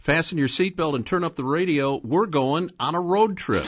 Fasten your seatbelt and turn up the radio. We're going on a road trip.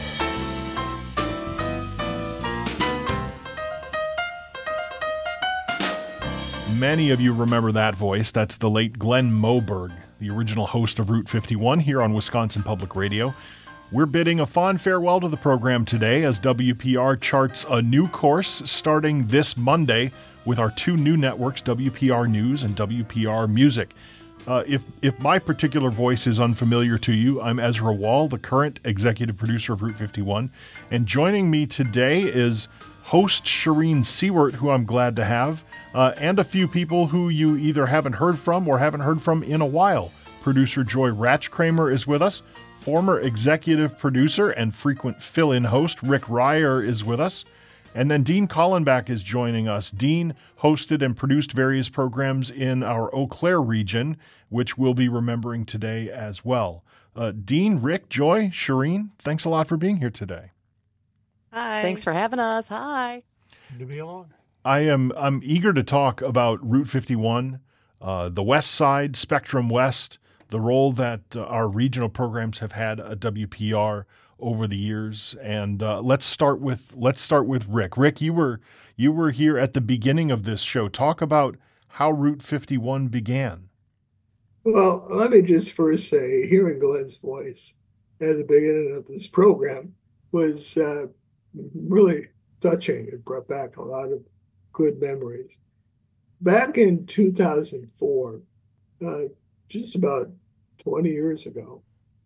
Many of you remember that voice. That's the late Glenn Moberg, the original host of Route 51 here on Wisconsin Public Radio. We're bidding a fond farewell to the program today as WPR charts a new course starting this Monday with our two new networks, WPR News and WPR Music. If my particular voice is unfamiliar to you, I'm Ezra Wall, the current executive producer of Route 51. And joining me today is host Shireen Seward, who I'm glad to have, and a few people who you either haven't heard from or haven't heard from in a while. Producer Joy Ratchkramer is with us. Former executive producer and frequent fill-in host Rick Ryer is with us. And then Dean Kallenbach is joining us. Dean hosted and produced various programs in our Eau Claire region, which we'll be remembering today as well. Dean, Rick, Joy, Shireen, thanks a lot for being here today. Hi. Thanks for having us. Hi. Good to be along. I'm eager to talk about Route 51, the West Side, Spectrum West, the role that our regional programs have had at WPR over the years. And let's start with Rick. Rick, you were here at the beginning of this show. Talk about how Route 51 began. Well, let me just first say, hearing Glenn's voice at the beginning of this program was really touching. It brought back a lot of good memories. Back in 2004, just about 20 years ago,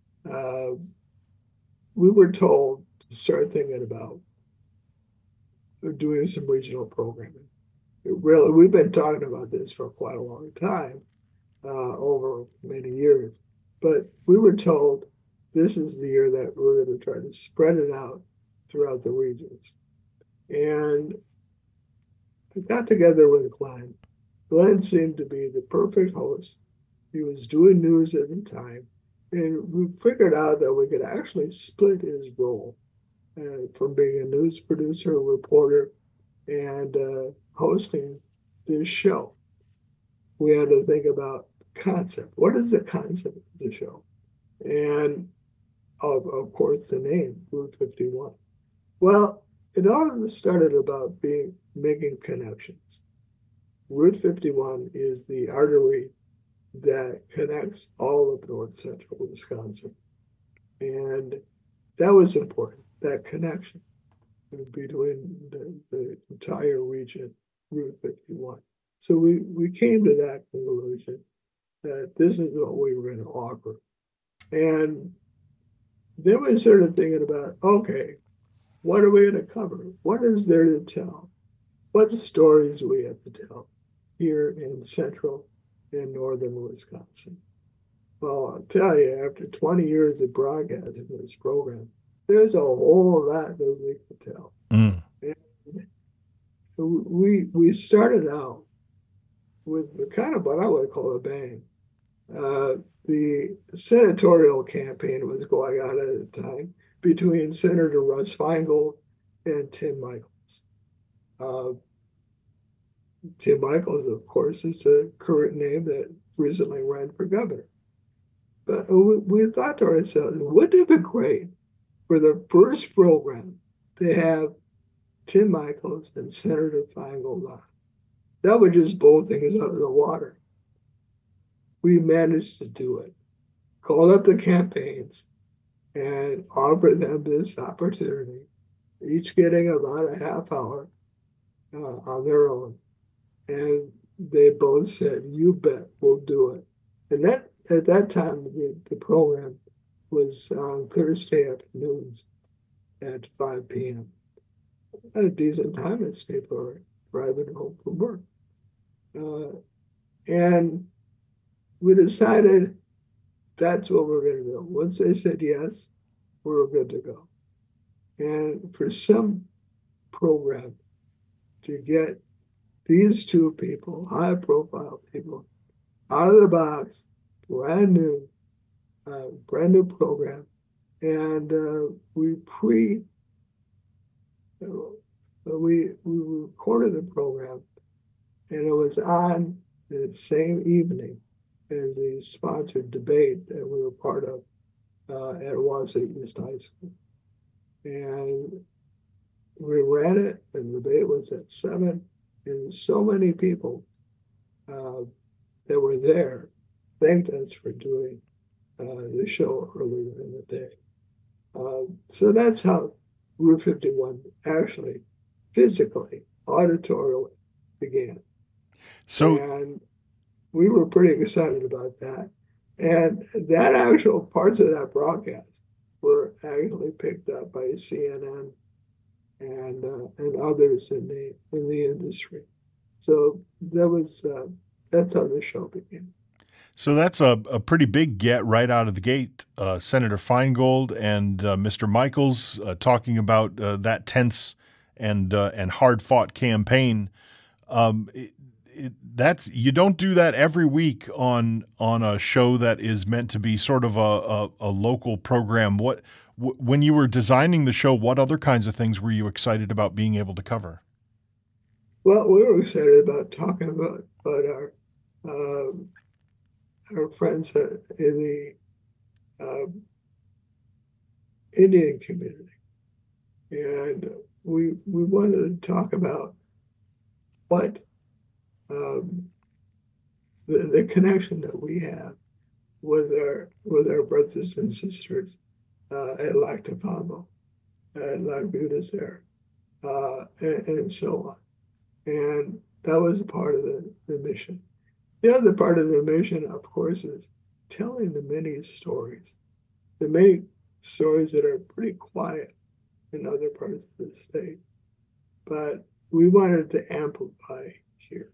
we were told to start thinking about doing some regional programming. We've been talking about this for quite a long time, over many years, but we were told this is the year that we're going to try to spread it out throughout the regions. And I got together with Glenn. Glenn seemed to be the perfect host. He was doing news at the time. And we figured out that we could actually split his role from being a news producer, reporter, and hosting this show. We had to think about concept. What is the concept of the show? And of course, the name, Route 51. Well, it all started about making connections. Route 51 is the artery that connects all of north central Wisconsin. And that was important, that connection between the entire region, Route 51. So we came to that conclusion that this is what we were going to offer. And then we started thinking about, okay, what are we going to cover? What is there to tell? What stories do we have to tell here in central in northern Wisconsin? Well, I'll tell you, after 20 years of broadcasting this program, there's a whole lot that we could tell. And we started out with kind of what I would call a bang. The senatorial campaign was going on at the time between Senator Russ Feingold and Tim Michels. Tim Michels, of course, is a current name that recently ran for governor. But we thought to ourselves, wouldn't it be great for the first program to have Tim Michels and Senator Feingold on? That would just blow things out of the water. We managed to do it. Called up the campaigns and offered them this opportunity, each getting about a half hour on their own. And they both said, you bet, we'll do it. And that at that time, the program was on Thursday afternoons at 5 p.m. At a decent time as people are driving home from work. And we decided that's what we're going to do. Once they said yes, we were good to go. And for some program to get these two people, high-profile people, out of the box, brand new program, and we recorded the program, and it was on the same evening is the sponsored debate that we were part of at Wausau East High School. And we ran it, and the debate was at 7, and so many people that were there thanked us for doing the show earlier in the day. So that's how Route 51 actually physically, auditorially began. And we were pretty excited about that. And that actual parts of that broadcast were actually picked up by CNN and others in the industry. So that's how the show began. So that's a pretty big get right out of the gate. Senator Feingold and Mr. Michaels talking about that tense and hard-fought campaign. You don't do that every week on a show that is meant to be sort of a local program. When you were designing the show, what other kinds of things were you excited about being able to cover? Well, we were excited about talking about our friends in the Indian community, and we wanted to talk about what the connection that we have with our brothers and sisters at Lac du Flambeau, at Lac Vieux Desert, and so on. And that was a part of the mission. The other part of the mission, of course, is telling the many stories that are pretty quiet in other parts of the state. But we wanted to amplify here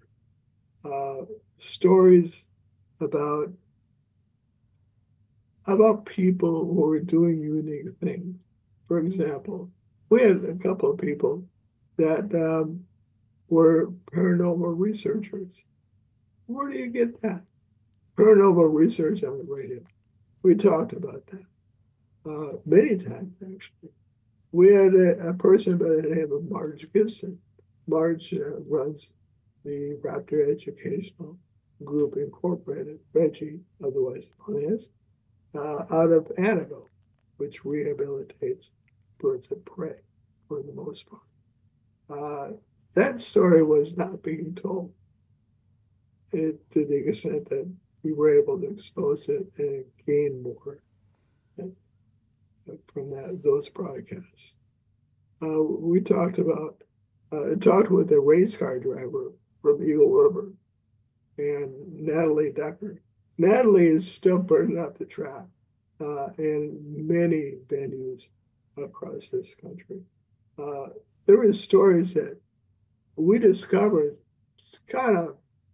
stories about people who are doing unique things. For example, we had a couple of people that were paranormal researchers. Where do you get that? Paranormal research on the radio. We talked about that many times, actually. We had a person by the name of Marge Gibson. Marge runs the Raptor Educational Group Incorporated, Reggie, otherwise known as, out of Annabelle, which rehabilitates birds of prey for the most part. That story was not being told to the extent that we were able to expose it and gain more from those broadcasts. We talked with a race car driver from Eagle River and Natalie Decker. Natalie is still burning up the track in many venues across this country. There were stories that we discovered kind of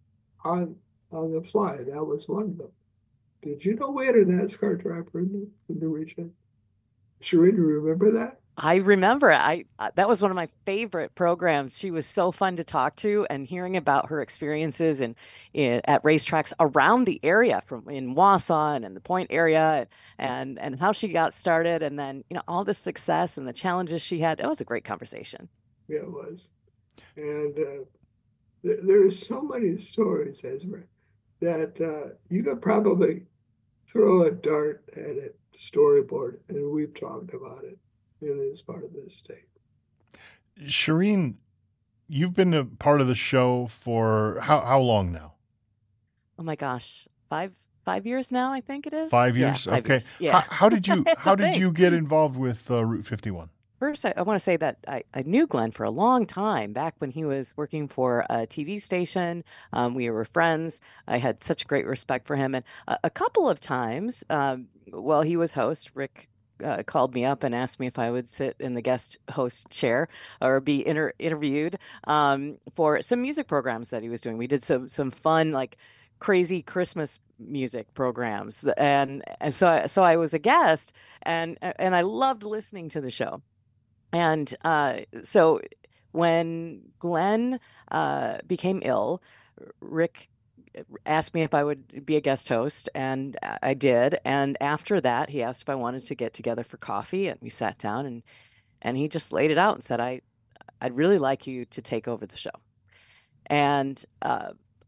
on the fly. That was one of them. Did you know we had a NASCAR driver in the region? Shireen, do you remember that? I remember it. That was one of my favorite programs. She was so fun to talk to, and hearing about her experiences at racetracks around the area, from in Wausau and in the Point area, and how she got started, and then all the success and the challenges she had. It was a great conversation. Yeah, it was. And there's so many stories, Ezra, that you could probably throw a dart at a storyboard, and we've talked about it in this part of the state. Shireen, you've been a part of the show for how long now? Oh my gosh, five years now, I think it is. 5 years? Yeah, 5 okay. years. Yeah. How did you get involved with Route 51? First, I want to say that I knew Glenn for a long time, back when he was working for a TV station. We were friends. I had such great respect for him. And a couple of times while he was host, Rick called me up and asked me if I would sit in the guest host chair or be interviewed for some music programs that he was doing. We did some fun, like, crazy Christmas music programs, and so I was a guest, and I loved listening to the show. And so when Glenn became ill, Rick asked me if I would be a guest host, and I did. And after that, he asked if I wanted to get together for coffee, and we sat down, and he just laid it out and said, I'd really like you to take over the show. And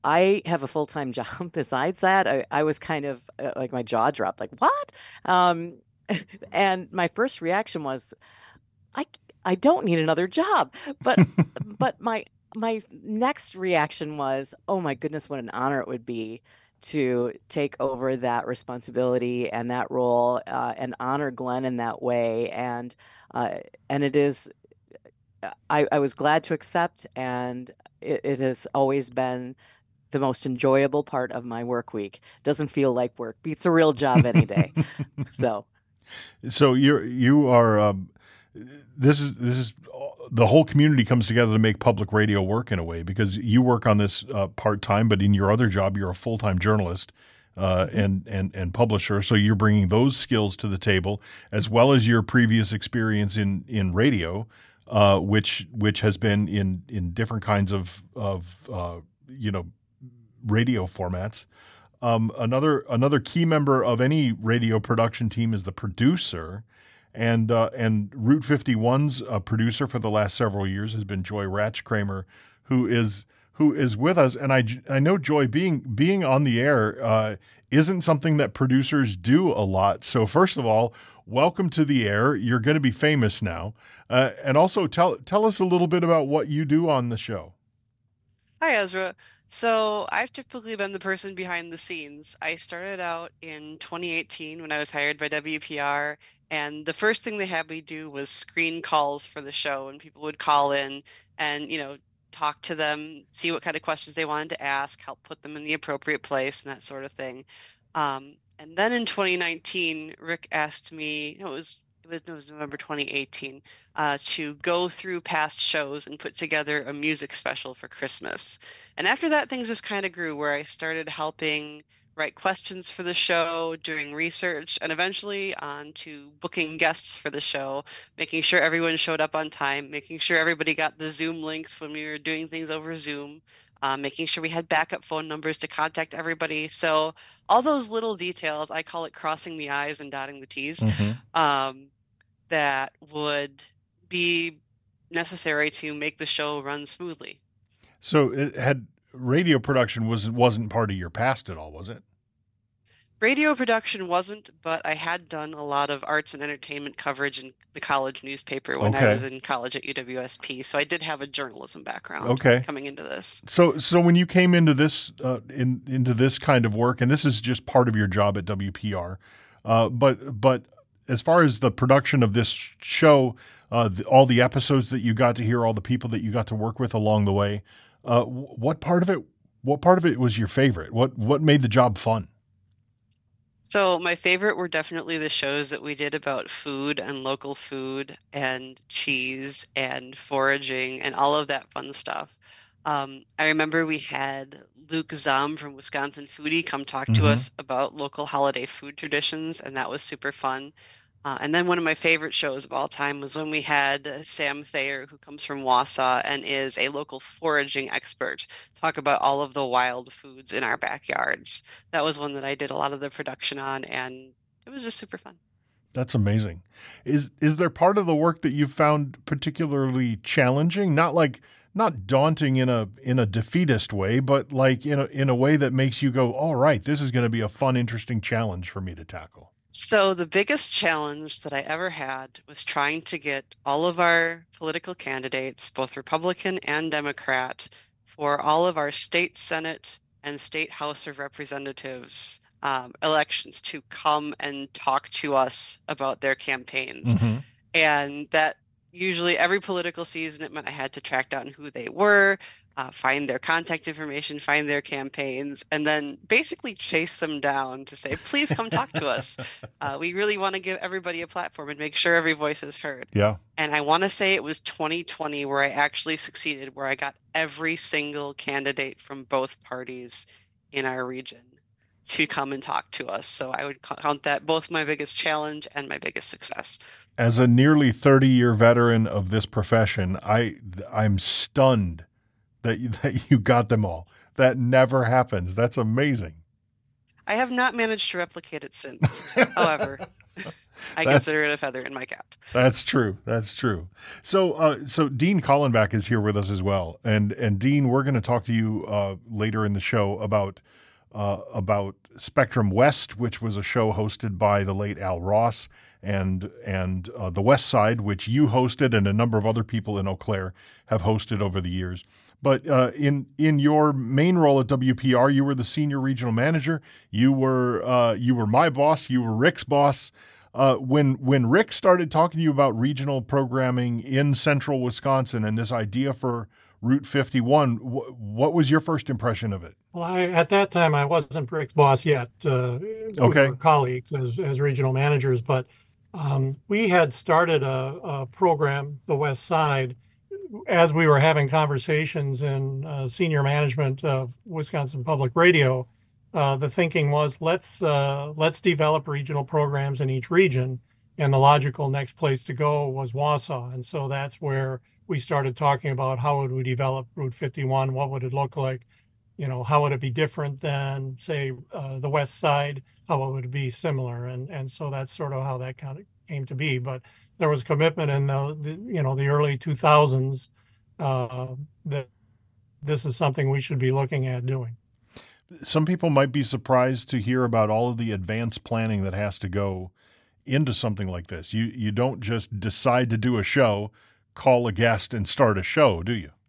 I have a full-time job besides that. I was kind of like my jaw dropped, like, what? Um, and my first reaction was, I I don't need another job. But my next reaction was, oh my goodness, what an honor it would be to take over that responsibility and that role, and honor Glenn in that way. Uh, and it is, I was glad to accept, and it has always been the most enjoyable part of my work week. Doesn't feel like work. Beats a real job any day. So. So you are this is the whole community comes together to make public radio work in a way, because you work on this part time, but in your other job you're a full time journalist and publisher. So you're bringing those skills to the table, as well as your previous experience in radio, which has been in different kinds of radio formats. Another key member of any radio production team is the producer, and Route 51's producer for the last several years has been Joy Ratchkramer, who is with us. And I know, Joy, being on the air isn't something that producers do a lot. So first of all, welcome to the air. You're going to be famous now, and also tell us a little bit about what you do on the show. Hi, Ezra. So I've typically been the person behind the scenes. I started out in 2018 when I was hired by WPR, and the first thing they had me do was screen calls for the show, and people would call in and, talk to them, see what kind of questions they wanted to ask, help put them in the appropriate place and that sort of thing. And then in 2019, Rick asked me, it was November 2018, to go through past shows and put together a music special for Christmas. And after that, things just kind of grew, where I started helping write questions for the show, doing research, and eventually on to booking guests for the show, making sure everyone showed up on time, making sure everybody got the Zoom links when we were doing things over Zoom, making sure we had backup phone numbers to contact everybody. So all those little details, I call it crossing the I's and dotting the T's. Mm-hmm. That would be necessary to make the show run smoothly. So radio production wasn't part of your past at all, was it? Radio production wasn't, but I had done a lot of arts and entertainment coverage in the college newspaper when I was in college at UWSP. So I did have a journalism background coming into this. So when you came into this into this kind of work, and this is just part of your job at WPR, but as far as the production of this show, all the episodes that you got to hear, all the people that you got to work with along the way, what part of it was your favorite? What made the job fun? So my favorite were definitely the shows that we did about food and local food and cheese and foraging and all of that fun stuff. I remember we had Luke Zahm from Wisconsin Foodie come talk to us about local holiday food traditions, and that was super fun. And then one of my favorite shows of all time was when we had Sam Thayer, who comes from Wausau and is a local foraging expert, talk about all of the wild foods in our backyards. That was one that I did a lot of the production on, and it was just super fun. That's amazing. Is there part of the work that you've found particularly challenging? Not daunting in a defeatist way, but like in a way that makes you go, all right, this is going to be a fun, interesting challenge for me to tackle. So the biggest challenge that I ever had was trying to get all of our political candidates, both Republican and Democrat, for all of our state Senate and state House of Representatives elections to come and talk to us about their campaigns. And that usually every political season, it meant I had to track down who they were, find their contact information, find their campaigns, and then basically chase them down to say, please come talk to us. We really want to give everybody a platform and make sure every voice is heard. Yeah. And I want to say it was 2020 where I actually succeeded, where I got every single candidate from both parties in our region to come and talk to us. So I would count that both my biggest challenge and my biggest success. As a nearly 30-year veteran of this profession, I'm stunned that you got them all. That never happens. That's amazing. I have not managed to replicate it since, however. I consider it a feather in my cap. That's true. That's true. So, so Dean Kallenbach is here with us as well, and Dean, we're going to talk to you later in the show about Spectrum West, which was a show hosted by the late Al Ross, and the West Side, which you hosted, and a number of other people in Eau Claire have hosted over the years. But in your main role at WPR, you were the senior regional manager. You were my boss. You were Rick's boss. When Rick started talking to you about regional programming in central Wisconsin and this idea for Route 51, what was your first impression of it? Well, at that time, I wasn't Rick's boss yet. We were colleagues as regional managers, but we had started a program, the West Side, as we were having conversations in senior management of Wisconsin Public Radio. The thinking was let's develop regional programs in each region, and the logical next place to go was Wausau, and so that's where we started talking about how would we develop Route 51, what would it look like, how would it be different than say the West Side, how would it be similar, and so that's sort of how that kind of came to be. But there was commitment in the early 2000s that this is something we should be looking at doing. Some people might be surprised to hear about all of the advanced planning that has to go into something like this. You don't just decide to do a show, call a guest, and start a show, do you?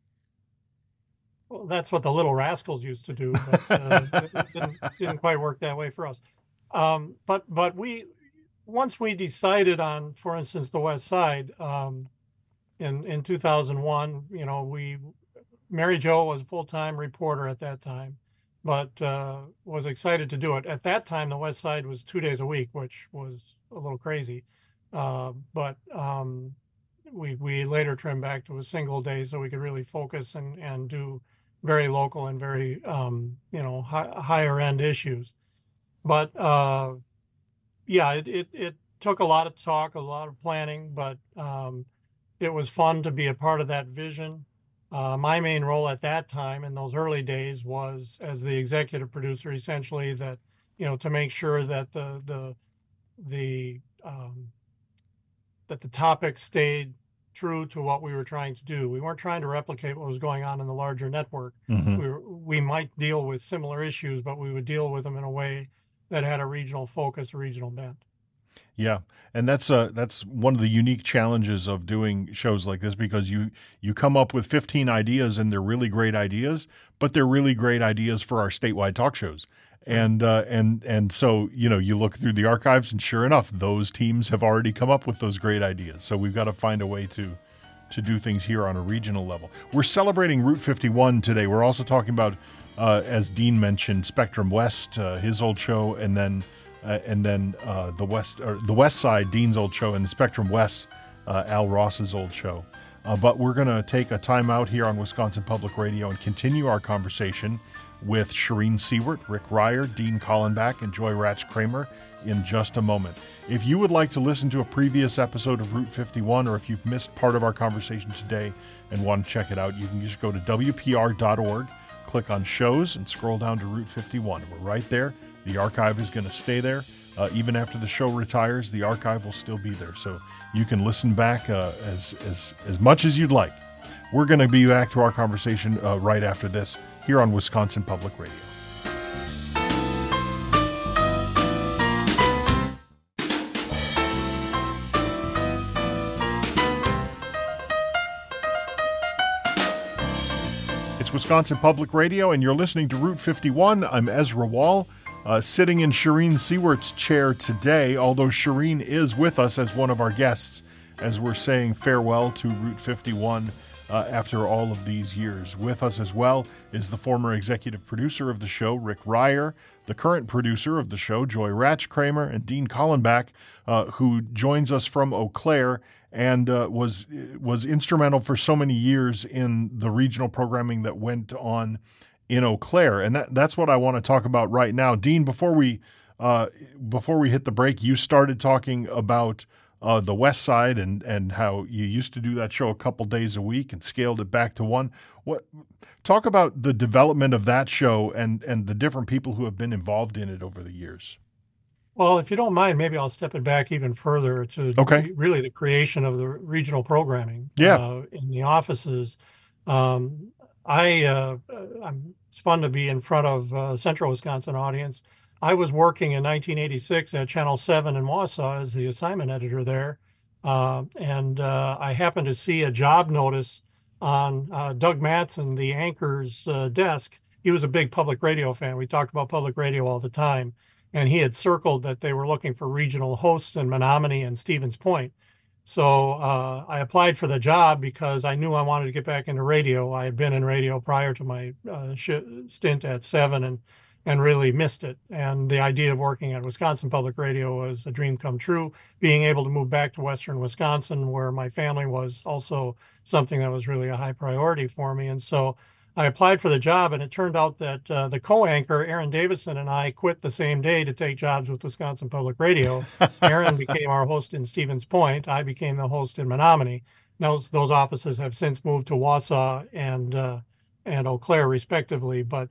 Well, that's what the Little Rascals used to do, but it didn't quite work that way for us. But once we decided on, for instance, the West Side in 2001, Mary Jo was a full-time reporter at that time, but was excited to do it. At that time, the West Side was 2 days a week, which was a little crazy. But we later trimmed back to a single day so we could really focus and do very local and very higher end issues. But it took a lot of talk, a lot of planning, but it was fun to be a part of that vision. My main role at that time in those early days was as the executive producer, essentially, that to make sure that the topic stayed true to what we were trying to do. We weren't trying to replicate what was going on in the larger network. Mm-hmm. We might deal with similar issues, but we would deal with them in a way that had a regional focus, a regional bent. Yeah, and that's one of the unique challenges of doing shows like this, because you come up with 15 ideas and they're really great ideas, but they're really great ideas for our statewide talk shows. And so you look through the archives, and sure enough, those teams have already come up with those great ideas. So we've got to find a way to do things here on a regional level. We're celebrating Route 51 today. We're also talking about, as Dean mentioned, Spectrum West, his old show, and then the West Side, Dean's old show, and Spectrum West, Al Ross's old show. But we're going to take a time out here on Wisconsin Public Radio and continue our conversation with Shereen Siewert, Rick Ryer, Dean Kallenbach, and Joy Ratch-Kramer in just a moment. If you would like to listen to a previous episode of Route 51, or if you've missed part of our conversation today and want to check it out, you can just go to WPR.org, click on shows, and scroll down to Route 51. We're right there. The archive is going to stay there. Even after the show retires, the archive will still be there. So you can listen back as much as you'd like. We're going to be back to our conversation right after this here on Wisconsin Public Radio. It's Wisconsin Public Radio, and you're listening to Route 51. I'm Ezra Wall. Sitting in Shereen Siewert's chair today, although Shereen is with us as one of our guests as we're saying farewell to Route 51 after all of these years. With us as well is the former executive producer of the show, Rick Ryer, the current producer of the show, Joy Ratch-Kramer, and Dean Kallenbach, who joins us from Eau Claire and was instrumental for so many years in the regional programming that went on in Eau Claire. And that's what I want to talk about right now. Dean, before we hit the break, you started talking about the West Side and how you used to do that show a couple days a week and scaled it back to one. Talk about the development of that show and the different people who have been involved in it over the years. Well, if you don't mind, maybe I'll step it back even further to really the creation of the regional programming in the offices. Um, it's fun to be in front of Central Wisconsin audience. I was working in 1986 at Channel 7 in Wausau as the assignment editor there. And I happened to see a job notice on Doug Matson, the anchor's desk. He was a big public radio fan. We talked about public radio all the time. And he had circled that they were looking for regional hosts in Menominee and Stevens Point. So I applied for the job because I knew I wanted to get back into radio. I had been in radio prior to my stint at 7 and really missed it. And the idea of working at Wisconsin Public Radio was a dream come true. Being able to move back to Western Wisconsin, where my family was, also something that was really a high priority for me. And so I applied for the job, and it turned out that the co-anchor, Aaron Davison, and I quit the same day to take jobs with Wisconsin Public Radio. Aaron became our host in Stevens Point. I became the host in Menominee. Those offices have since moved to Wausau and Eau Claire, respectively. But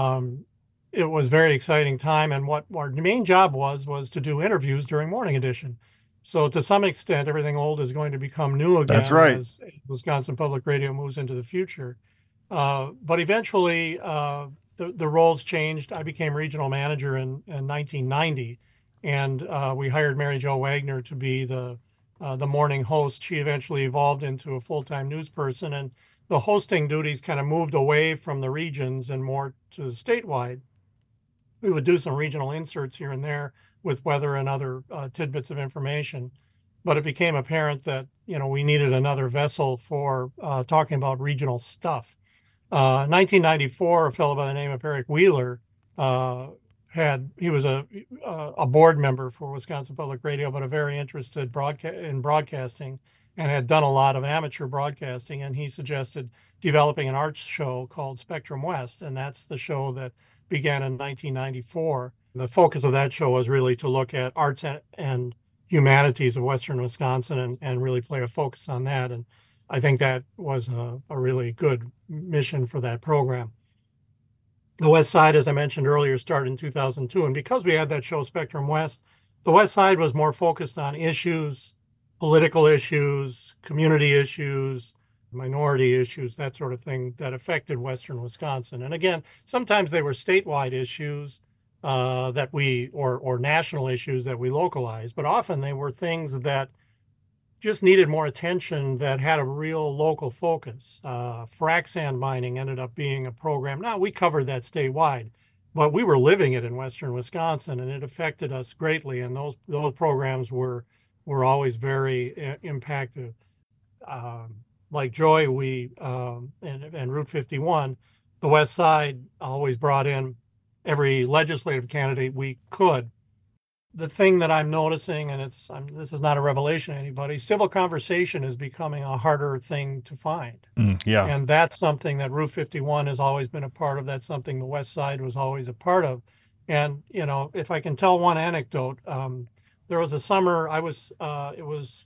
it was a very exciting time, and what our main job was to do interviews during Morning Edition. So to some extent, everything old is going to become new again. That's right. As Wisconsin Public Radio moves into the future. But eventually, the roles changed. I became regional manager in 1990, and we hired Mary Jo Wagner to be the morning host. She eventually evolved into a full-time news person, and the hosting duties kind of moved away from the regions and more to statewide. We would do some regional inserts here and there with weather and other tidbits of information, but it became apparent that we needed another vessel for talking about regional stuff. 1994, a fellow by the name of Eric Wheeler he was a board member for Wisconsin Public Radio, but a very interested in broadcasting, and had done a lot of amateur broadcasting. And he suggested developing an arts show called Spectrum West, and that's the show that began in 1994. The focus of that show was really to look at arts and humanities of Western Wisconsin and really play a focus on that. And I think that was a really good mission for that program. The West Side, as I mentioned earlier, started in 2002. And because we had that show, Spectrum West, the West Side was more focused on issues, political issues, community issues, minority issues, that sort of thing that affected Western Wisconsin. And again, sometimes they were statewide issues or national issues that we localized, but often they were things that just needed more attention, that had a real local focus. Frac sand mining ended up being a program. Now, we covered that statewide, but we were living it in Western Wisconsin, and it affected us greatly. And those programs were always very impactful. Like Joy, and Route 51, the West Side always brought in every legislative candidate we could. The thing that I'm noticing, and this is not a revelation to anybody, civil conversation is becoming a harder thing to find. Yeah. And that's something that Route 51 has always been a part of. That's something the West Side was always a part of. And, if I can tell one anecdote, there was a summer it was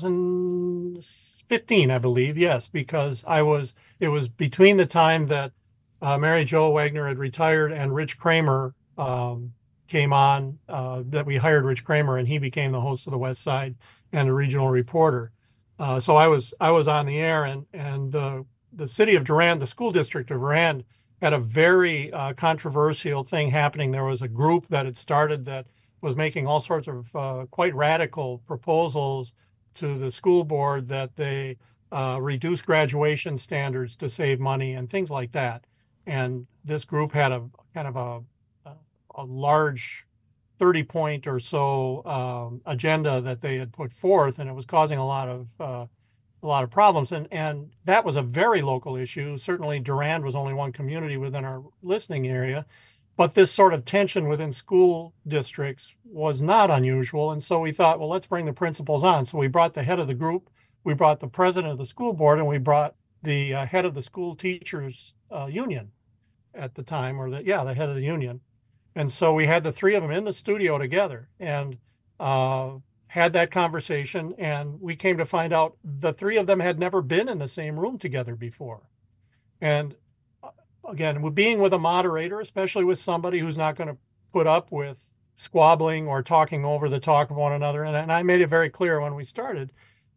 2015, I believe. Yes, because it was between the time that Mary Jo Wagner had retired and Rich Kramer came on, that we hired Rich Kramer, and he became the host of the West Side and a regional reporter. So I was on the air, and the city of Durand, the school district of Durand, had a very controversial thing happening. There was a group that had started that was making all sorts of quite radical proposals to the school board that they reduce graduation standards to save money and things like that. And this group had a kind of a large 30-point or so agenda that they had put forth, and it was causing a lot of problems. And that was a very local issue. Certainly Durand was only one community within our listening area, but this sort of tension within school districts was not unusual. And so we thought, well, let's bring the principals on. So we brought the head of the group, we brought the president of the school board, and we brought the head of the school teachers union at the time, the head of the union. And so we had the three of them in the studio together and had that conversation. And we came to find out the three of them had never been in the same room together before. And again, being with a moderator, especially with somebody who's not going to put up with squabbling or talking over the talk of one another. And I made it very clear when we started.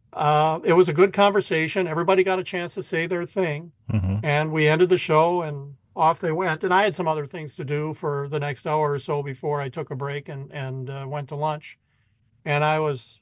It was a good conversation. Everybody got a chance to say their thing. Mm-hmm. And we ended the show and off they went. And I had some other things to do for the next hour or so before I took a break and went to lunch. And I was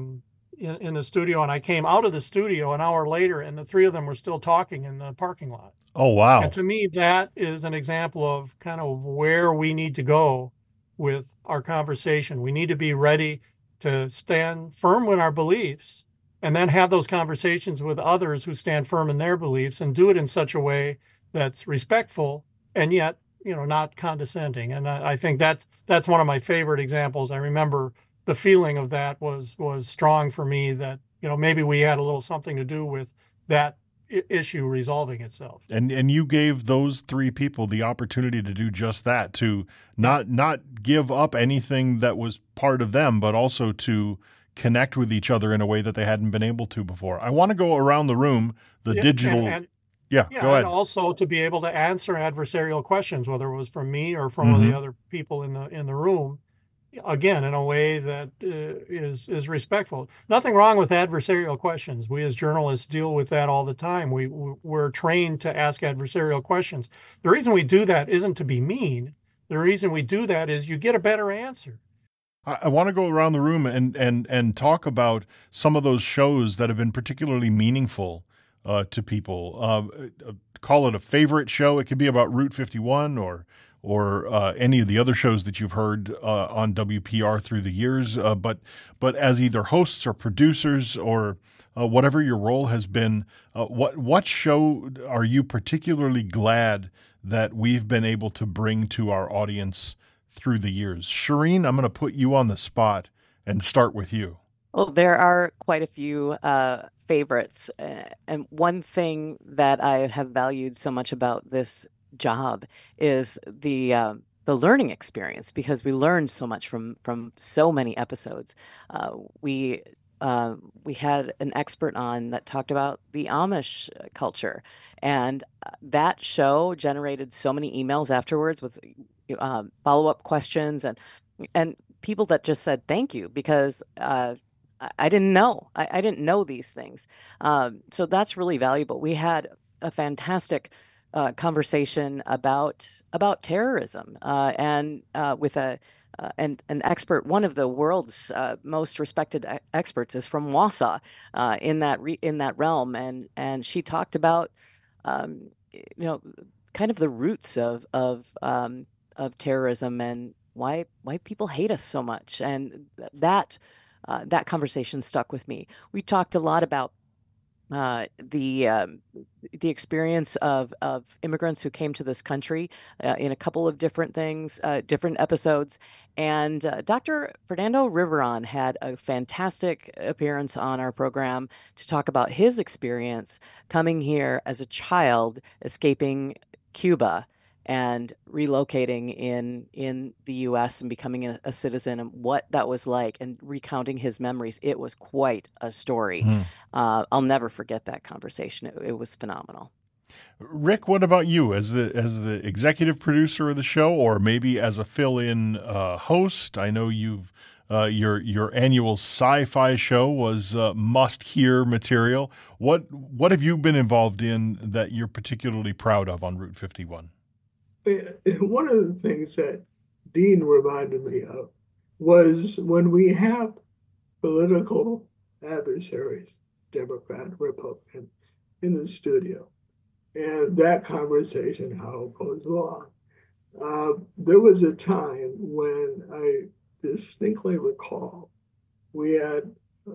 in the studio, and I came out of the studio an hour later, and the three of them were still talking in the parking lot. Oh, wow. And to me, that is an example of kind of where we need to go with our conversation. We need to be ready to stand firm in our beliefs and then have those conversations with others who stand firm in their beliefs and do it in such a way that's respectful and yet, not condescending. And I think that's one of my favorite examples. I remember the feeling of that was strong for me, that, maybe we had a little something to do with that issue resolving itself. And you gave those three people the opportunity to do just that, to not give up anything that was part of them, but also to connect with each other in a way that they hadn't been able to before. I want to go around the room, digital. Go ahead. And also to be able to answer adversarial questions, whether it was from me or from one of the other people in the room, again, in a way that is respectful. Nothing wrong with adversarial questions. We as journalists deal with that all the time. We're trained to ask adversarial questions. The reason we do that isn't to be mean. The reason we do that is you get a better answer. I want to go around the room and talk about some of those shows that have been particularly meaningful to people. Call it a favorite show. It could be about Route 51 or any of the other shows that you've heard on WPR through the years. But as either hosts or producers or whatever your role has been, what show are you particularly glad that we've been able to bring to our audience through the years? Shireen, I'm going to put you on the spot and start with you. Well, there are quite a few favorites. And one thing that I have valued so much about this job is the learning experience, because we learned so much from so many episodes. We had an expert on that talked about the Amish culture, and that show generated so many emails afterwards with follow-up questions and people that just said thank you, because I didn't know. I didn't know these things. So that's really valuable. We had a fantastic conversation about terrorism and with an expert. One of the world's most respected experts is from Wausau in that realm, and she talked about kind of the roots of terrorism and why people hate us so much, and that conversation stuck with me. We talked a lot about the experience of immigrants who came to this country in a couple of different things, different episodes. And Dr. Fernando Riveron had a fantastic appearance on our program to talk about his experience coming here as a child, escaping Cuba and relocating in the U.S. and becoming a citizen, and what that was like, and recounting his memories. It was quite a story. I'll never forget that conversation. It was phenomenal. Rick, what about you as the executive producer of the show, or maybe as a fill-in host? I know you've your annual sci-fi show was must-hear material. What have you been involved in that you're particularly proud of on Route 51? One of the things that Dean reminded me of was when we have political adversaries, Democrat, Republican, in the studio, and that conversation, how it goes along. There was a time when I distinctly recall we had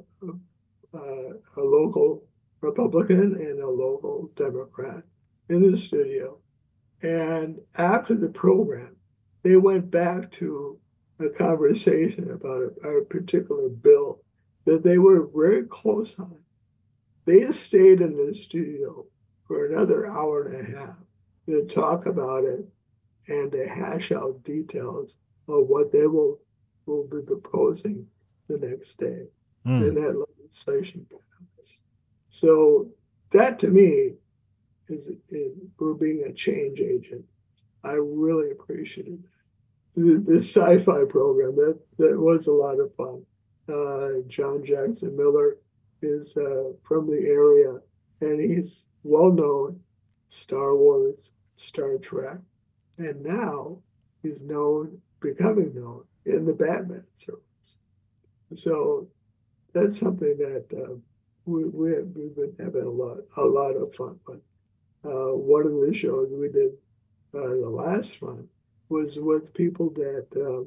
a local Republican and a local Democrat in the studio. And after the program, they went back to a conversation about a particular bill that they were very close on. They stayed in the studio for another hour and a half to talk about it and to hash out details of what they will be proposing the next day in that legislation process. So that, to me, is for being a change agent. I really appreciated that. the sci-fi program that was a lot of fun. John Jackson Miller is from the area, and he's well known, Star Wars, Star Trek, and now he's becoming known in the Batman series. So that's something that we've been having a lot of fun with. One of the shows we did the last one was with people that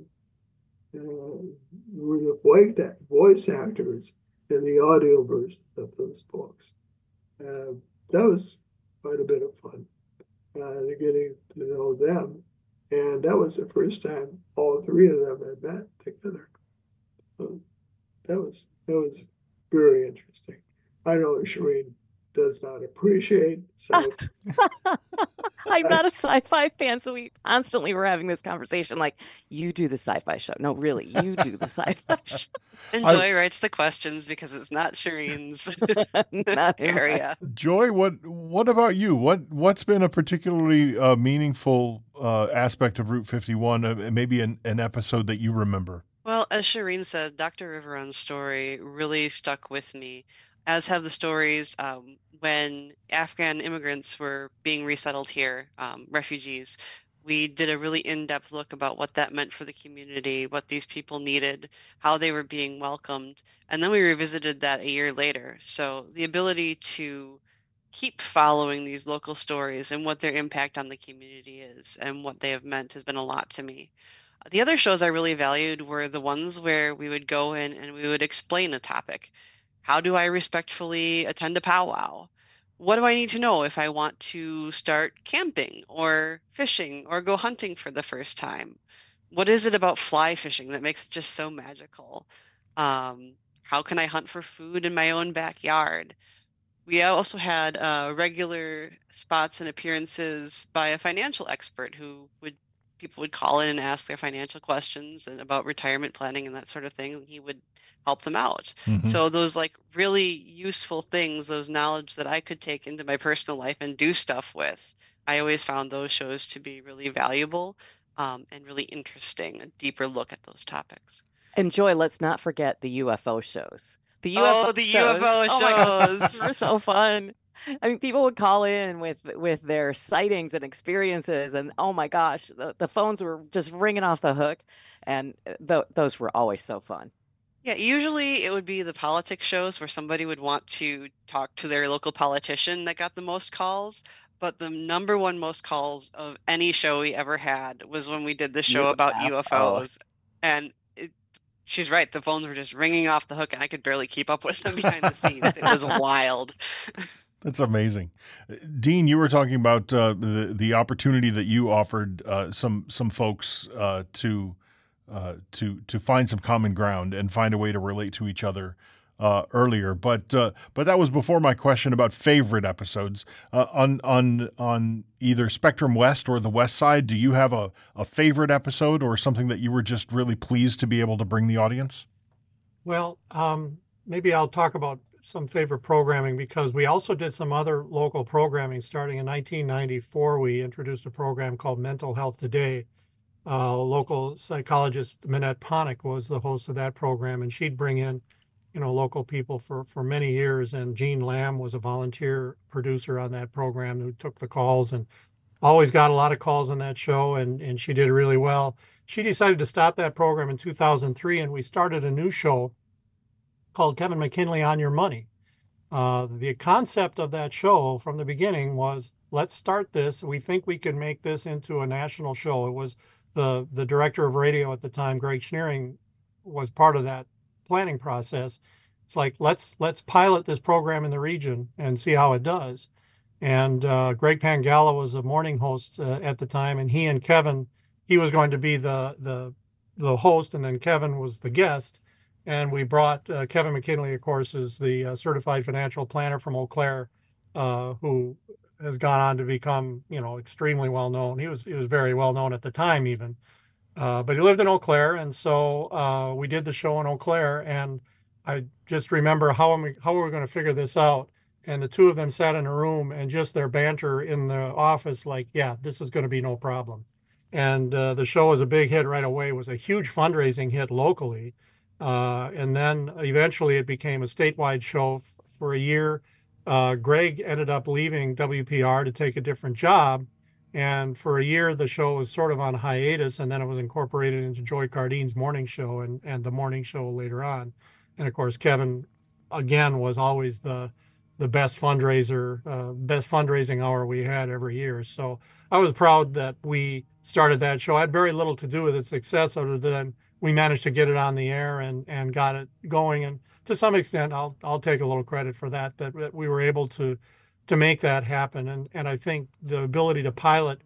were the voice actors in the audio versions of those books. That was quite a bit of fun, getting to know them. And that was the first time all three of them had met together. So that was very interesting. I know Shireen does not appreciate sci-fi. I'm not a sci-fi fan, so we constantly were having this conversation like, you do the sci-fi show. No, really, you do the sci-fi show. And Joy writes the questions because it's not Shireen's area. Joy, what about you? What's been a particularly meaningful aspect of Route 51, maybe an episode that you remember? Well, as Shireen said, Dr. Riveron's story really stuck with me, as have the stories when Afghan immigrants were being resettled here, refugees. We did a really in-depth look about what that meant for the community, what these people needed, how they were being welcomed, and then we revisited that a year later. So the ability to keep following these local stories and what their impact on the community is and what they have meant has been a lot to me. The other shows I really valued were the ones where we would go in and we would explain a topic. How do I respectfully attend a powwow? What do I need to know if I want to start camping or fishing or go hunting for the first time? What is it about fly fishing that makes it just so magical? How can I hunt for food in my own backyard? We also had regular spots and appearances by a financial expert who people would call in and ask their financial questions and about retirement planning and that sort of thing, and he would help them out. Mm-hmm. So those like really useful things, those knowledge that I could take into my personal life and do stuff with, I always found those shows to be really valuable and really interesting, a deeper look at those topics. And Joy, let's not forget the UFO shows. The UFO shows were so fun. I mean, people would call in with their sightings and experiences, and oh my gosh, the phones were just ringing off the hook, and those were always so fun. Yeah, usually it would be the politics shows where somebody would want to talk to their local politician that got the most calls, but the number one most calls of any show we ever had was when we did the show about UFOs. And she's right, the phones were just ringing off the hook, and I could barely keep up with them behind the scenes. It was wild. That's amazing. Dean, you were talking about the opportunity that you offered some folks to find some common ground and find a way to relate to each other earlier. But that was before my question about favorite episodes. On either Spectrum West or the West Side, do you have a favorite episode or something that you were just really pleased to be able to bring the audience? Well, maybe I'll talk about some favorite programming, because we also did some other local programming. Starting in 1994, we introduced a program called Mental Health Today. Local psychologist Minette Ponick was the host of that program, and she'd bring in, local people for many years. And Jean Lamb was a volunteer producer on that program who took the calls and always got a lot of calls on that show, and she did really well. She decided to stop that program in 2003, and we started a new show called Kevin McKinley on Your Money. The concept of that show from the beginning was, let's start this. We think we can make this into a national show. It was the director of radio at the time, Greg Schneering, was part of that planning process. It's like, let's pilot this program in the region and see how it does. And Greg Pangala was a morning host at the time, and he and Kevin, he was going to be the host, and then Kevin was the guest. And we brought Kevin McKinley, of course, is the certified financial planner from Eau Claire, who has gone on to become, extremely well known. He was very well known at the time, even, but he lived in Eau Claire, and so we did the show in Eau Claire. And I just remember how are we going to figure this out? And the two of them sat in a room, and just their banter in the office, like, yeah, this is going to be no problem. And the show was a big hit right away. It was a huge fundraising hit locally. And then eventually it became a statewide show for a year. Greg ended up leaving WPR to take a different job. And for a year, the show was sort of on hiatus, and then it was incorporated into Joy Cardine's morning show and the morning show later on. And of course, Kevin, again, was always the best fundraising hour we had every year. So I was proud that we started that show. I had very little to do with its success other than we managed to get it on the air and got it going. And to some extent, I'll take a little credit for that we were able to make that happen. And I think the ability to pilot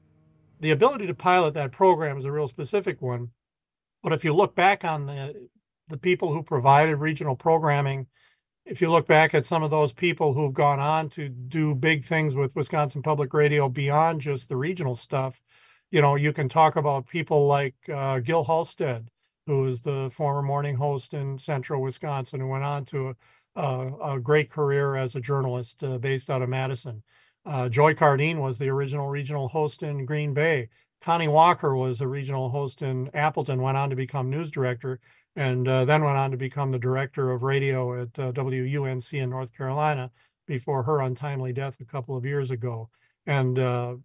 that program is a real specific one. But if you look back on the people who provided regional programming, if you look back at some of those people who've gone on to do big things with Wisconsin Public Radio beyond just the regional stuff, you can talk about people like Gil Halstead, who is the former morning host in central Wisconsin, who went on to a great career as a journalist based out of Madison. Joy Cardine was the original regional host in Green Bay. Connie Walker was a regional host in Appleton, went on to become news director, and then went on to become the director of radio at WUNC in North Carolina before her untimely death a couple of years ago. And,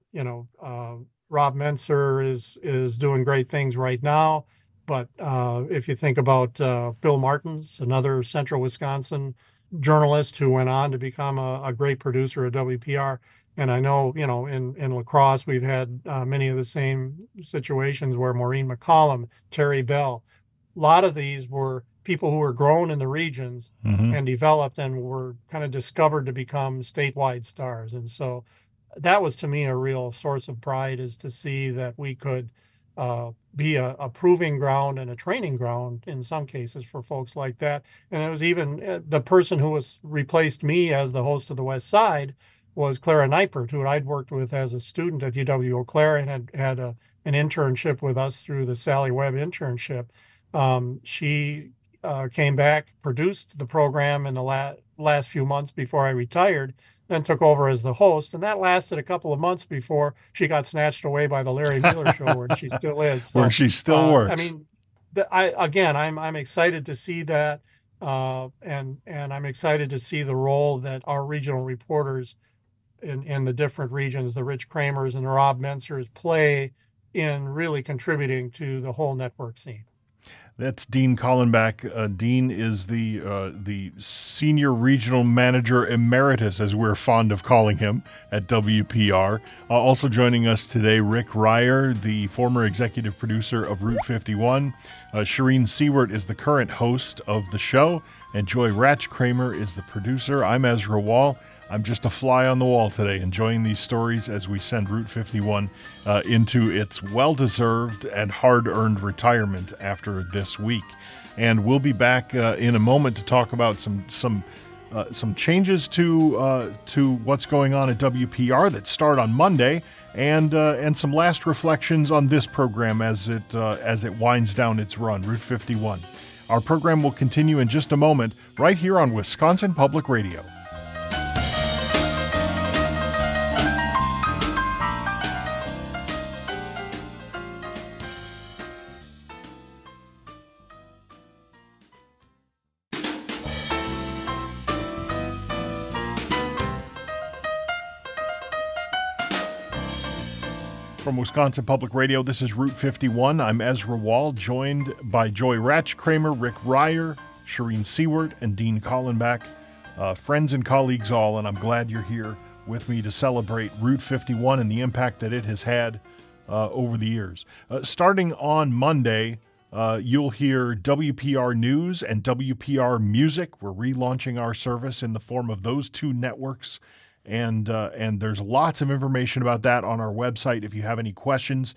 Rob Menser is doing great things right now. But if you think about Bill Martins, another central Wisconsin journalist who went on to become a great producer at WPR. And I know, in La Crosse, we've had many of the same situations where Maureen McCollum, Terry Bell, a lot of these were people who were grown in the regions and developed and were kind of discovered to become statewide stars. And so that was, to me, a real source of pride, is to see that we could be a proving ground and a training ground in some cases for folks like that. And it was even the person who replaced me as the host of the West Side was Clara Neipert, who I'd worked with as a student at UW Eau Claire and had an internship with us through the Sally Webb internship. She came back, produced the program in the last few months before I retired, then took over as the host, and that lasted a couple of months before she got snatched away by the Larry Mueller show, where she still is. So, where she still works. I mean, I'm excited to see that, and I'm excited to see the role that our regional reporters in the different regions, the Rich Kramers and the Rob Mensers, play in really contributing to the whole network scene. That's Dean Kallenbach. Dean is the senior regional manager emeritus, as we're fond of calling him, at WPR. Also joining us today, Rick Ryer, the former executive producer of Route 51. Shireen Seward is the current host of the show, and Joy Ratch-Kramer is the producer. I'm Ezra Wall. I'm just a fly on the wall today, enjoying these stories as we send Route 51 into its well-deserved and hard-earned retirement after this week. And we'll be back in a moment to talk about some changes to what's going on at WPR that start on Monday, and some last reflections on this program as it winds down its run, Route 51. Our program will continue in just a moment, right here on Wisconsin Public Radio. From Wisconsin Public Radio, this is Route 51. I'm Ezra Wall, joined by Joy Ratch-Kramer, Rick Ryer, Shireen Seward, and Dean Kallenbach. Friends and colleagues all, and I'm glad you're here with me to celebrate Route 51 and the impact that it has had over the years. Starting on Monday, you'll hear WPR News and WPR Music. We're relaunching our service in the form of those two networks. And there's lots of information about that on our website. If you have any questions,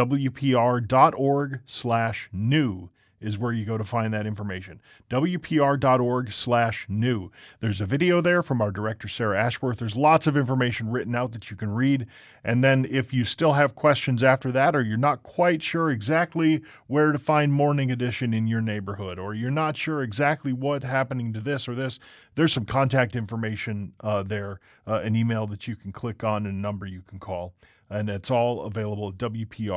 wpr.org/new is where you go to find that information. wpr.org/new. There's a video there from our director, Sarah Ashworth. There's lots of information written out that you can read. And then if you still have questions after that, or you're not quite sure exactly where to find Morning Edition in your neighborhood, or you're not sure exactly what's happening to this or this, there's some contact information there, an email that you can click on and a number you can call. And it's all available at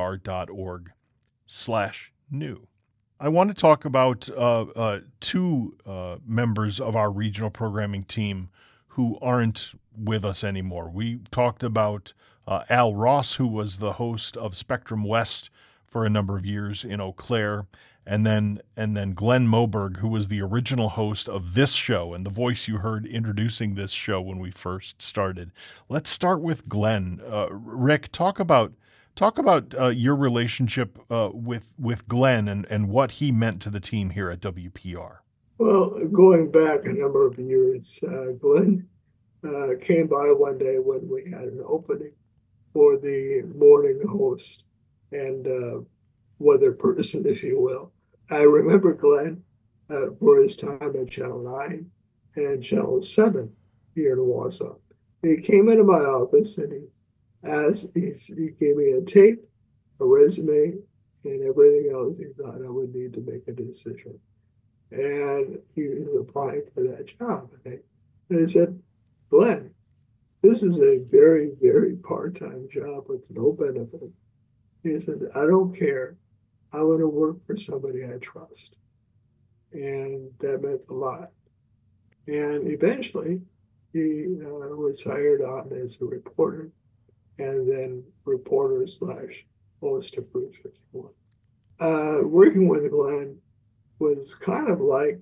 wpr.org/new. I want to talk about two members of our regional programming team who aren't with us anymore. We talked about Al Ross, who was the host of Spectrum West for a number of years in Eau Claire, and then Glenn Moberg, who was the original host of this show and the voice you heard introducing this show when we first started. Let's start with Glenn. Rick, talk about your relationship with Glenn and what he meant to the team here at WPR. Well, going back a number of years, Glenn came by one day when we had an opening for the morning host and weather person, if you will. I remember Glenn for his time at Channel 9 and Channel 7 here in Wausau. He came into my office and he gave me a tape, a resume, and everything else he thought I would need to make a decision. And he was applying for that job. And I said, Glenn, this is a very, very part-time job with no benefit. He said, I don't care. I want to work for somebody I trust. And that meant a lot. And eventually, he was hired on as a reporter and then reporter/host of Route 51. Working with Glenn was kind of like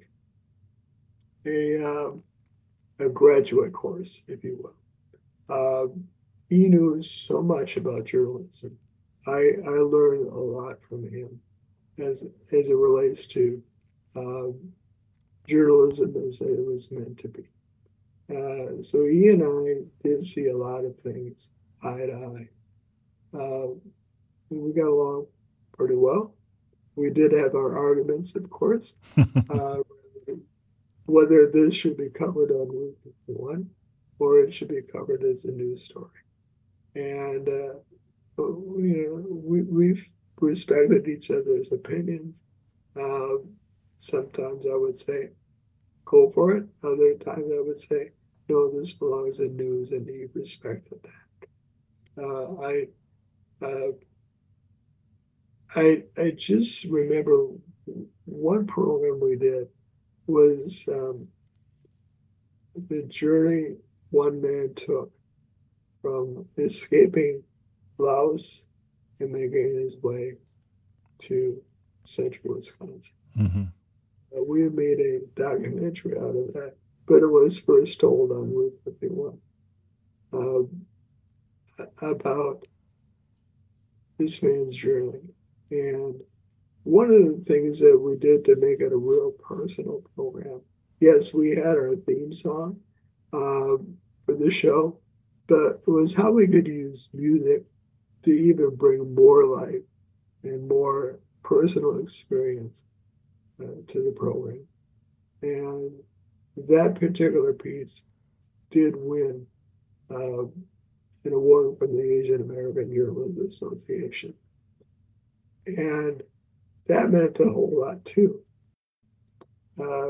a graduate course, if you will. He knew so much about journalism. I learned a lot from him as it relates to journalism as it was meant to be. So he and I did see a lot of things eye to eye. We got along pretty well. We did have our arguments, of course, whether this should be covered on Route 51 or it should be covered as a news story. And we've respected each other's opinions. Sometimes I would say, go for it. Other times I would say, no, this belongs in news, and he respected that. I just remember one program we did was the journey one man took from escaping Laos and making his way to central Wisconsin. Mm-hmm. We made a documentary out of that, but it was first told on Route 51 about this man's journey. And one of the things that we did to make it a real personal program, yes, we had our theme song for the show, but it was how we could use music to even bring more life and more personal experience to the program. And that particular piece did win an award from the Asian American Journalists Association. And that meant a whole lot too. I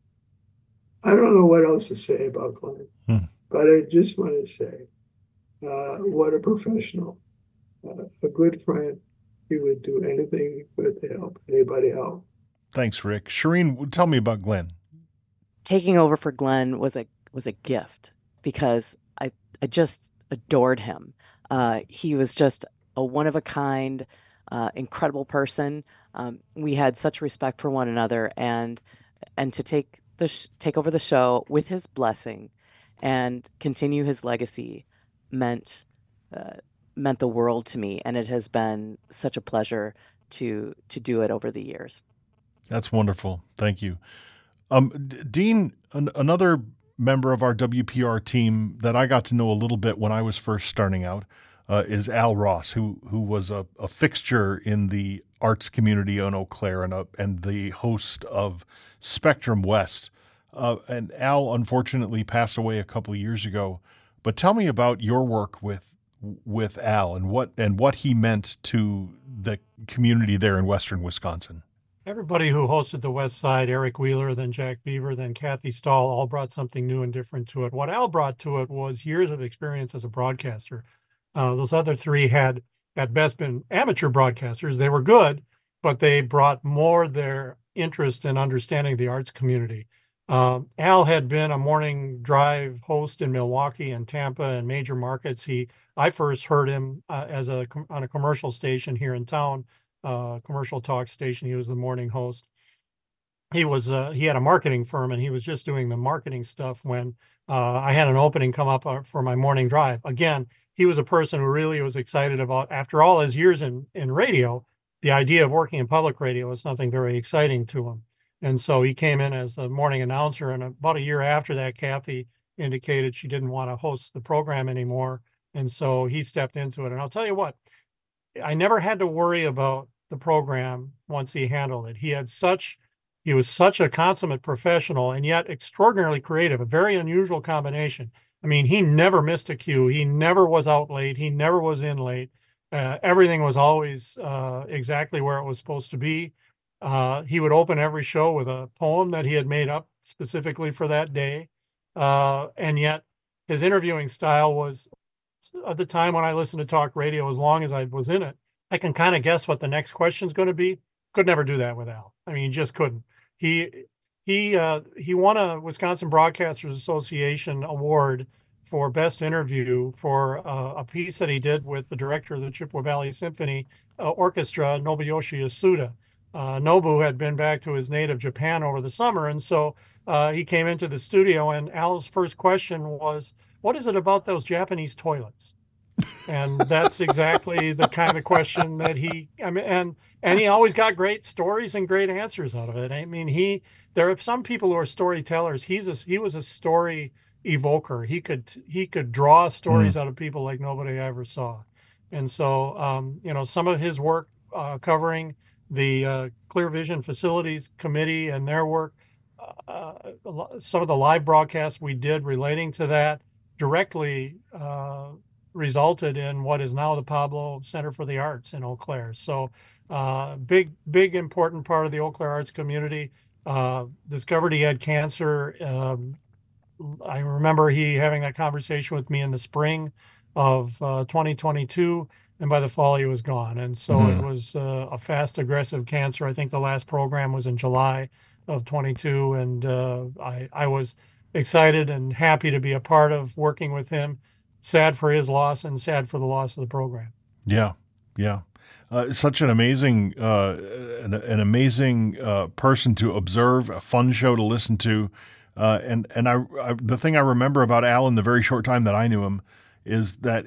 don't know what else to say about Glenn, but I just want to say what a professional, a good friend. He would do anything he could to help anybody out. Thanks, Rick. Shireen, tell me about Glenn. Taking over for Glenn was a gift because I just adored him. He was just a one-of-a-kind, incredible person. We had such respect for one another, and to take over the show with his blessing and continue his legacy meant the world to me, and it has been such a pleasure to do it over the years. That's wonderful. Thank you. Dean, another member of our WPR team that I got to know a little bit when I was first starting out is Al Ross, who was a fixture in the arts community in Eau Claire and the host of Spectrum West. And Al unfortunately passed away a couple of years ago. But tell me about your work with Al and what he meant to the community there in western Wisconsin. Everybody who hosted the West Side, Eric Wheeler, then Jack Beaver, then Kathy Stahl, all brought something new and different to it. What Al brought to it was years of experience as a broadcaster. Those other three had at best been amateur broadcasters. They were good, but they brought more their interest in understanding the arts community. Al had been a morning drive host in Milwaukee and Tampa and major markets. I first heard him on a commercial station here in town, commercial talk station. He was the morning host. He had a marketing firm, and he was just doing the marketing stuff when I had an opening come up for my morning drive. Again, he was a person who really was excited about, after all his years in radio, the idea of working in public radio was something very exciting to him. And so he came in as the morning announcer. And about a year after that, Kathy indicated she didn't want to host the program anymore. And so he stepped into it. And I'll tell you what, I never had to worry about the program once he handled it. He was such a consummate professional and yet extraordinarily creative, a very unusual combination. I mean, he never missed a cue. He never was out late. He never was in late. Everything was always exactly where it was supposed to be. He would open every show with a poem that he had made up specifically for that day. And yet his interviewing style was, at the time when I listened to talk radio, as long as I was in it, I can kind of guess what the next question is going to be. Could never do that with Al. I mean, he just couldn't. He won a Wisconsin Broadcasters Association award for best interview for a piece that he did with the director of the Chippewa Valley Symphony Orchestra, Nobuyoshi Yasuda. Nobu had been back to his native Japan over the summer, and so he came into the studio, and Al's first question was, "What is it about those Japanese toilets?" And that's exactly the kind of question that and he always got great stories and great answers out of it. I mean, there are some people who are storytellers. He was a story evoker. He could draw stories out of people like nobody ever saw. And so, some of his work covering the Clear Vision Facilities Committee and their work, some of the live broadcasts we did relating to that directly resulted in what is now the Pablo Center for the Arts in Eau Claire. So big, important part of the Eau Claire arts community. Discovered he had cancer. I remember he having that conversation with me in the spring of 2022, and by the fall he was gone. And so it was a fast, aggressive cancer. I think the last program was in July of 22, and I was excited and happy to be a part of working with him. Sad for his loss and sad for the loss of the program. Yeah. Such an amazing, person to observe, a fun show to listen to, and the thing I remember about Al in the very short time that I knew him is that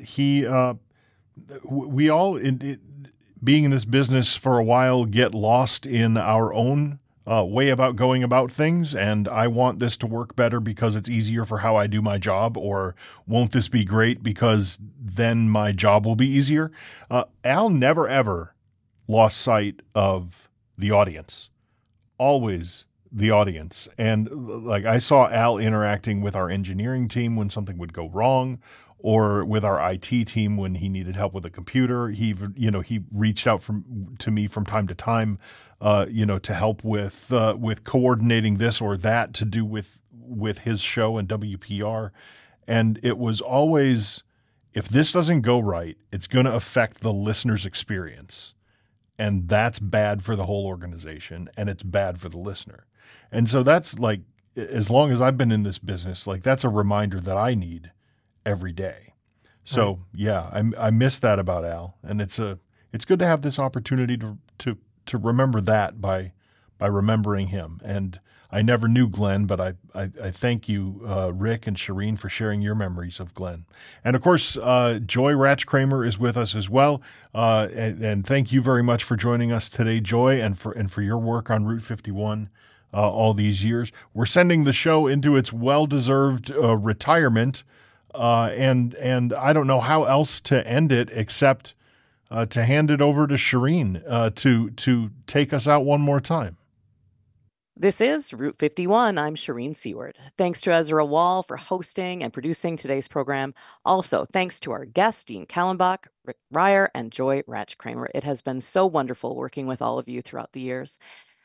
we all, being in this business for a while, get lost in our own way about going about things, and I want this to work better because it's easier for how I do my job, or won't this be great because then my job will be easier. Al never ever lost sight of the audience, always the audience. And like I saw Al interacting with our engineering team when something would go wrong, or with our IT team when he needed help with a computer. He reached out to me from time to time, to help with coordinating this or that to do with his show and WPR. And it was always, if this doesn't go right, it's going to affect the listener's experience. And that's bad for the whole organization, and it's bad for the listener. And so that's like, as long as I've been in this business, like that's a reminder that I need every day. So right. Yeah, I miss that about Al, and it's good to have this opportunity to remember that by remembering him. And I never knew Glenn, but I thank you, Rick and Shireen, for sharing your memories of Glenn. And of course, Joy Ratch-Kramer is with us as well. And thank you very much for joining us today, Joy, and for your work on Route 51 all these years. We're sending the show into its well-deserved retirement. And I don't know how else to end it except to hand it over to Shireen to take us out one more time. This is Route 51. I'm Shireen Seward. Thanks to Ezra Wall for hosting and producing today's program. Also, thanks to our guests, Dean Kallenbach, Rick Ryer, and Joy Ratch-Kramer. It has been so wonderful working with all of you throughout the years.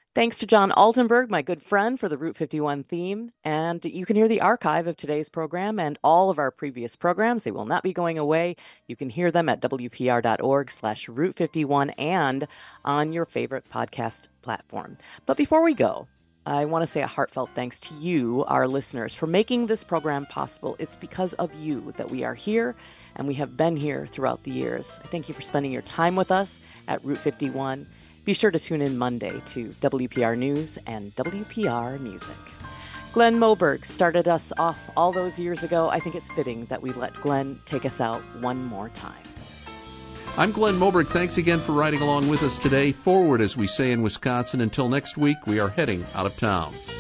Thanks to John Altenberg, my good friend, for the Route 51 theme. And you can hear the archive of today's program and all of our previous programs. They will not be going away. You can hear them at wpr.org/Route51 and on your favorite podcast platform. But before we go, I want to say a heartfelt thanks to you, our listeners, for making this program possible. It's because of you that we are here, and we have been here throughout the years. I thank you for spending your time with us at Route 51. Be sure to tune in Monday to WPR News and WPR Music. Glenn Moberg started us off all those years ago. I think it's fitting that we let Glenn take us out one more time. I'm Glenn Moberg. Thanks again for riding along with us today. Forward, as we say in Wisconsin. Until next week, we are heading out of town.